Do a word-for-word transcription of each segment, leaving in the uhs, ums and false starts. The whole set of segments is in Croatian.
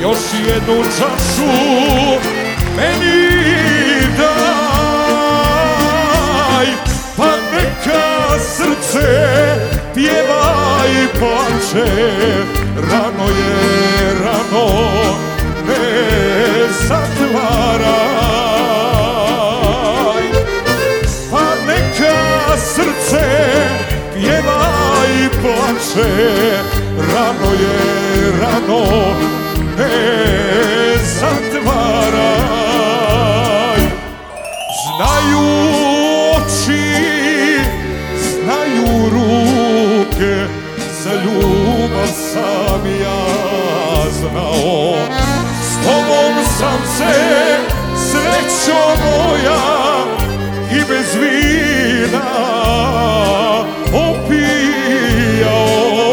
još jednu čašu meni daj, pa neka srce pjeva i plače, rano je, rano ne zatvaraj, pa neka srce pjeva i plače, rano je, rano ne zatvaraj. Znaju oči, znaju ruke, za ljubav sam ja znao. S tobom sam se, srećo moja, i bez vina opijao.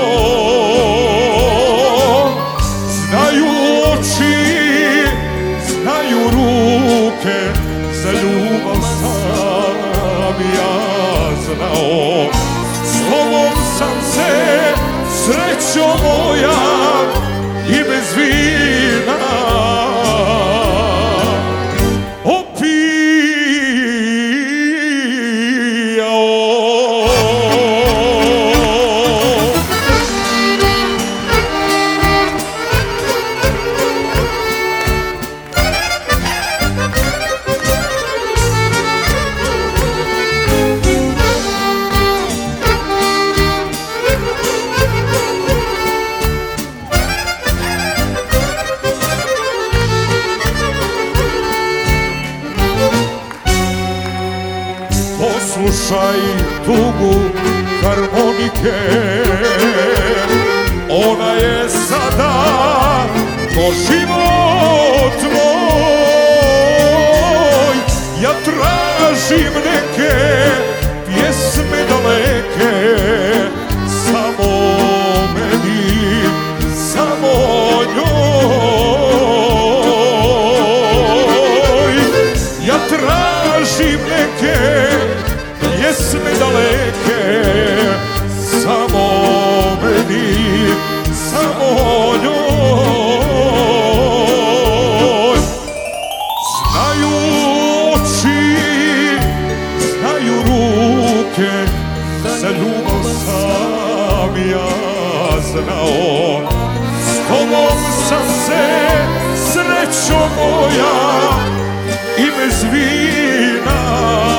Znaju oči, znaju ruke, za ljubav sam ja znao. S tobom sam se, srećo moja, i bez vina Slušaj tugu harmonike, ona je sada ko život moj. Ja tražim neke pjesme daleke, samo meni, samo njoj. Ja tražim neke pjesme daleke, samo meni, samo njoj. Znaju oči, znaju ruke, za ljubav sam ja znao. S tobom sam se, srećo moja, i bez vina